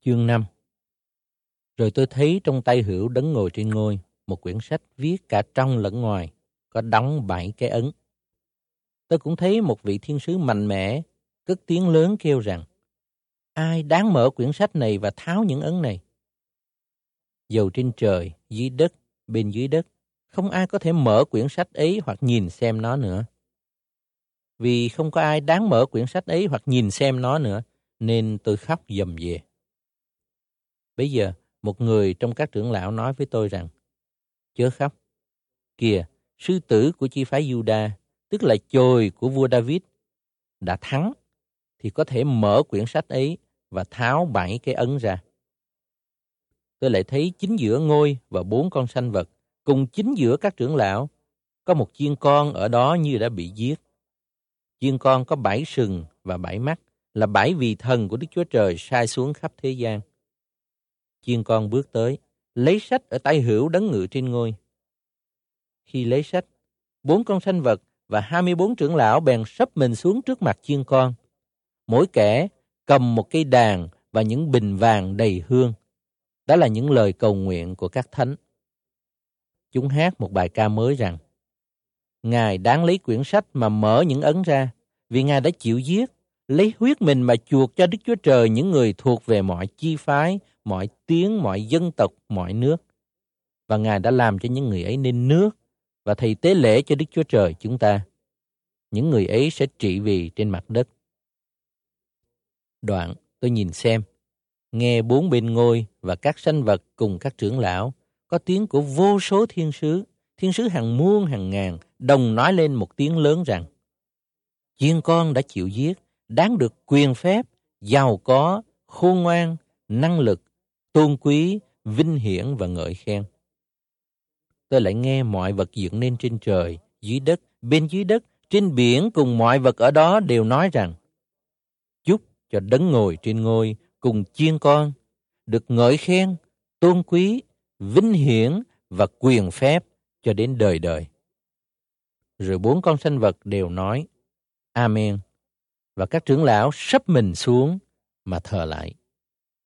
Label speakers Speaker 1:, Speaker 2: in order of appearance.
Speaker 1: Chương 5. Rồi tôi thấy trong tay hữu đấng ngồi trên ngôi một quyển sách viết cả trong lẫn ngoài, có đóng 7 cái ấn. Tôi cũng thấy một vị thiên sứ mạnh mẽ cất tiếng lớn kêu rằng: ai đáng mở quyển sách này và tháo những ấn này? Dầu trên trời, dưới đất, bên dưới đất, không ai có thể mở quyển sách ấy hoặc nhìn xem nó nữa. Vì không có ai đáng mở quyển sách ấy hoặc nhìn xem nó nữa, nên tôi khóc dầm về. Bấy giờ, một người trong các trưởng lão nói với tôi rằng: chớ khóc. Kìa, sư tử của chi phái Giu-đa, tức là chồi của vua David, đã thắng, thì có thể mở quyển sách ấy và tháo 7 cái ấn ra. Tôi lại thấy chính giữa ngôi và 4 con sanh vật, cùng chính giữa các trưởng lão, có một chiên con ở đó như đã bị giết. Chiên con có 7 sừng và 7 mắt, là 7 vị thần của Đức Chúa Trời sai xuống khắp thế gian. Chiên con bước tới, lấy sách ở tay hữu đấng ngự trên ngôi. Khi lấy sách, 4 con sanh vật và 24 trưởng lão bèn sấp mình xuống trước mặt chiên con. Mỗi kẻ cầm một cây đàn và những bình vàng đầy hương. Đó là những lời cầu nguyện của các thánh. Chúng hát một bài ca mới rằng: Ngài đáng lấy quyển sách mà mở những ấn ra, vì Ngài đã chịu giết, lấy huyết mình mà chuộc cho Đức Chúa Trời những người thuộc về mọi chi phái, mọi tiếng, mọi dân tộc, mọi nước. Và Ngài đã làm cho những người ấy nên nước và thầy tế lễ cho Đức Chúa Trời chúng ta. Những người ấy sẽ trị vì trên mặt đất. Đoạn tôi nhìn xem, nghe 4 bên ngôi và các sanh vật cùng các trưởng lão, có tiếng của vô số thiên sứ hàng muôn hàng ngàn, đồng nói lên một tiếng lớn rằng: chiên con đã chịu giết, đáng được quyền phép, giàu có, khôn ngoan, năng lực, tôn quý, vinh hiển và ngợi khen. Tôi lại nghe mọi vật dựng nên trên trời, dưới đất, bên dưới đất, trên biển cùng mọi vật ở đó đều nói rằng: chúc cho đấng ngồi trên ngôi cùng chiên con được ngợi khen, tôn quý, vinh hiển và quyền phép cho đến đời đời. Rồi 4 con sanh vật đều nói: Amen. Và các trưởng lão sấp mình xuống mà thờ lại.